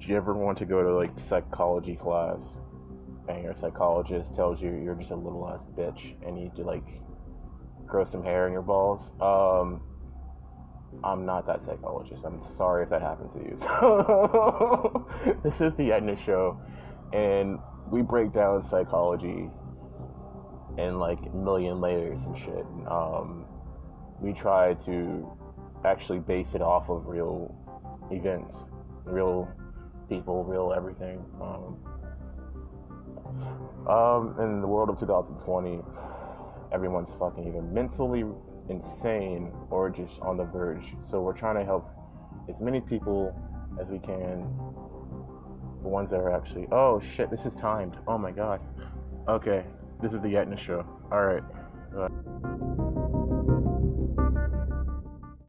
Do you ever want to go to like psychology class and your psychologist tells you you're just a little ass bitch and you need to like grow some hair in your balls? I'm not that psychologist. I'm sorry if that happened to you. So this is the Edna Show, and we break down psychology in like a million layers and shit. We try to actually base it off of real events, real people, real everything. In the world of 2020, everyone's fucking either mentally insane or just on the verge. So we're trying to help as many people as we can. The ones that are actually, oh shit, this is timed. Oh my god. Okay, this is the Yetna Show. Alright.